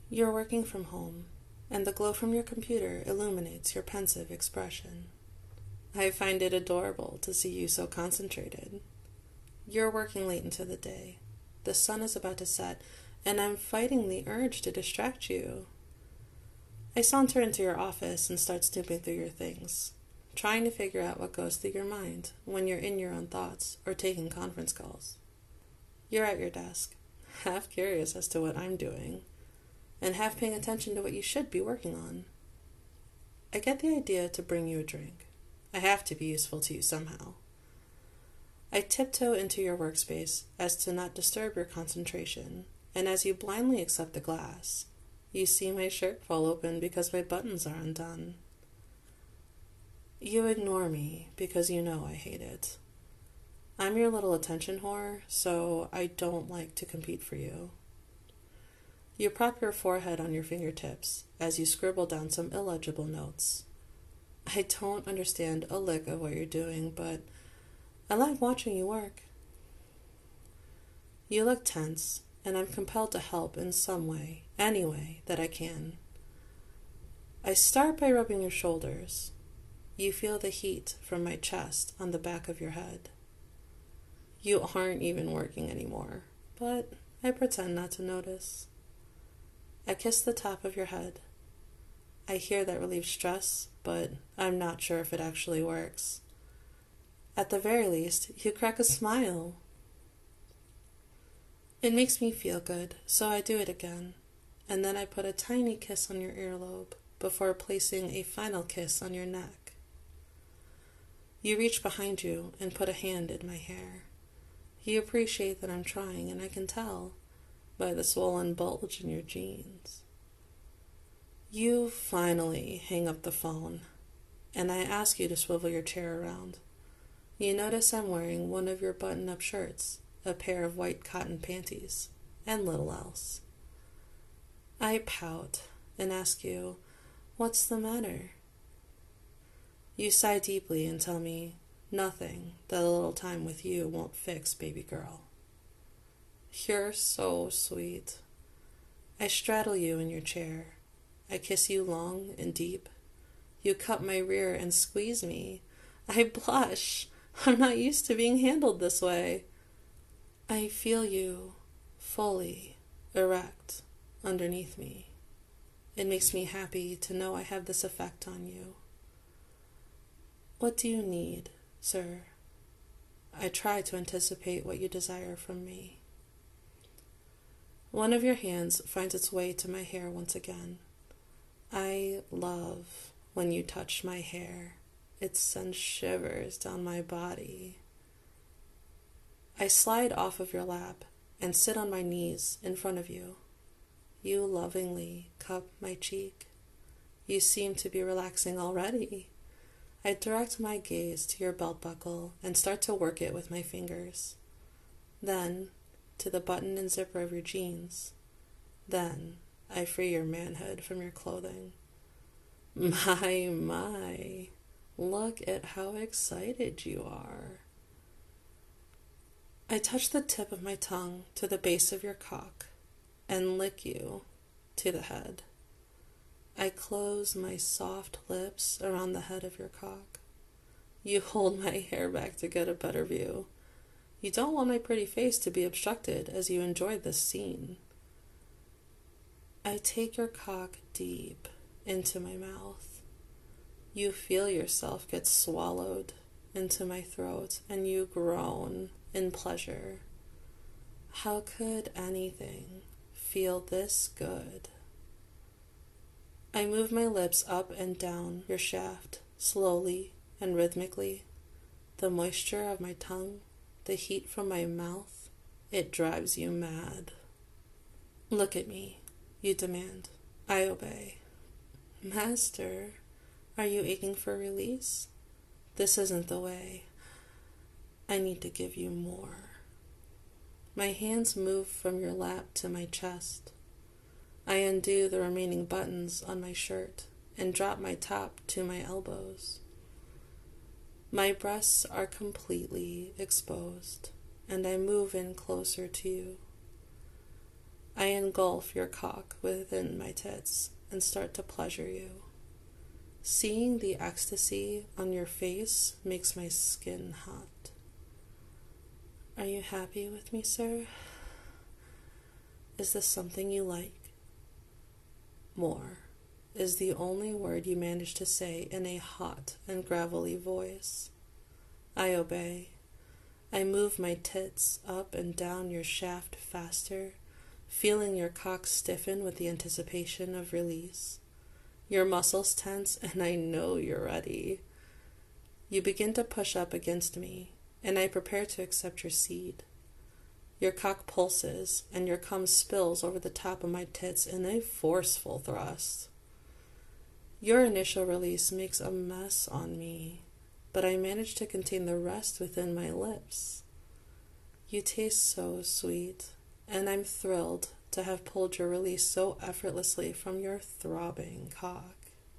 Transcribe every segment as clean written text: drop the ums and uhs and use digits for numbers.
You're working from home, and the glow from your computer illuminates your pensive expression. I find it adorable to see you so concentrated. You're working late into the day. The sun is about to set, and I'm fighting the urge to distract you. I saunter into your office and start snooping through your things, trying to figure out what goes through your mind when you're in your own thoughts or taking conference calls. You're at your desk, half curious as to what I'm doing, and half paying attention to what you should be working on. I get the idea to bring you a drink. I have to be useful to you somehow. I tiptoe into your workspace as to not disturb your concentration, and as you blindly accept the glass, you see my shirt fall open because my buttons are undone. You ignore me because you know I hate it. I'm your little attention whore, so I don't like to compete for you. You prop your forehead on your fingertips as you scribble down some illegible notes. I don't understand a lick of what you're doing, but I like watching you work. You look tense, and I'm compelled to help in some way, any way that I can. I start by rubbing your shoulders. You feel the heat from my chest on the back of your head. You aren't even working anymore, but I pretend not to notice. I kiss the top of your head. I hear that relieves stress, but I'm not sure if it actually works. At the very least, you crack a smile. It makes me feel good, so I do it again, and then I put a tiny kiss on your earlobe before placing a final kiss on your neck. You reach behind you and put a hand in my hair. You appreciate that I'm trying, and I can tell by the swollen bulge in your jeans. You finally hang up the phone, and I ask you to swivel your chair around. You notice I'm wearing one of your button-up shirts, a pair of white cotton panties, and little else. I pout and ask you, "What's the matter?" You sigh deeply and tell me, "Nothing that a little time with you won't fix, baby girl." You're so sweet. I straddle you in your chair. I kiss you long and deep. You cup my rear and squeeze me. I blush. I'm not used to being handled this way. I feel you fully erect underneath me. It makes me happy to know I have this effect on you. What do you need, sir? I try to anticipate what you desire from me. One of your hands finds its way to my hair once again. I love when you touch my hair. It sends shivers down my body. I slide off of your lap and sit on my knees in front of you. You lovingly cup my cheek. You seem to be relaxing already. I direct my gaze to your belt buckle and start to work it with my fingers. Then, to the button and zipper of your jeans. Then, I free your manhood from your clothing. My, look at how excited you are. I touch the tip of my tongue to the base of your cock and lick you to the head. I close my soft lips around the head of your cock. You hold my hair back to get a better view. You don't want my pretty face to be obstructed as you enjoy this scene. I take your cock deep into my mouth. You feel yourself get swallowed into my throat, and you groan in pleasure. How could anything feel this good? I move my lips up and down your shaft, slowly and rhythmically. The moisture of my tongue, the heat from my mouth, it drives you mad. Look at me, you demand. I obey. Master, are you aching for release? This isn't the way. I need to give you more. My hands move from your lap to my chest. I undo the remaining buttons on my shirt and drop my top to my elbows. My breasts are completely exposed, and I move in closer to you. I engulf your cock within my tits and start to pleasure you. Seeing the ecstasy on your face makes my skin hot. Are you happy with me, sir? Is this something you like? More is the only word you manage to say in a hot and gravelly voice. I obey. I move my tits up and down your shaft faster, feeling your cock stiffen with the anticipation of release. Your muscles tense, and I know you're ready. You begin to push up against me, and I prepare to accept your seed. Your cock pulses, and your cum spills over the top of my tits in a forceful thrust. Your initial release makes a mess on me, but I manage to contain the rest within my lips. You taste so sweet, and I'm thrilled to have pulled your release so effortlessly from your throbbing cock.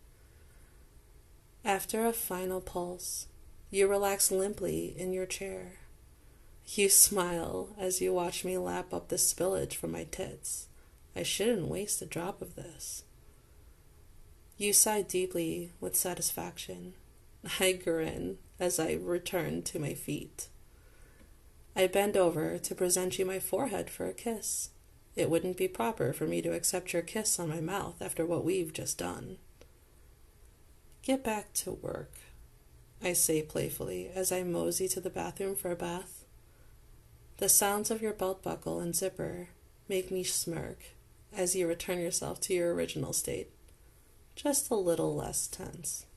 After a final pulse, you relax limply in your chair. You smile as you watch me lap up the spillage from my tits. I shouldn't waste a drop of this. You sigh deeply with satisfaction. I grin as I return to my feet. I bend over to present you my forehead for a kiss. It wouldn't be proper for me to accept your kiss on my mouth after what we've just done. Get back to work, I say playfully as I mosey to the bathroom for a bath. The sounds of your belt buckle and zipper make me smirk as you return yourself to your original state, just a little less tense.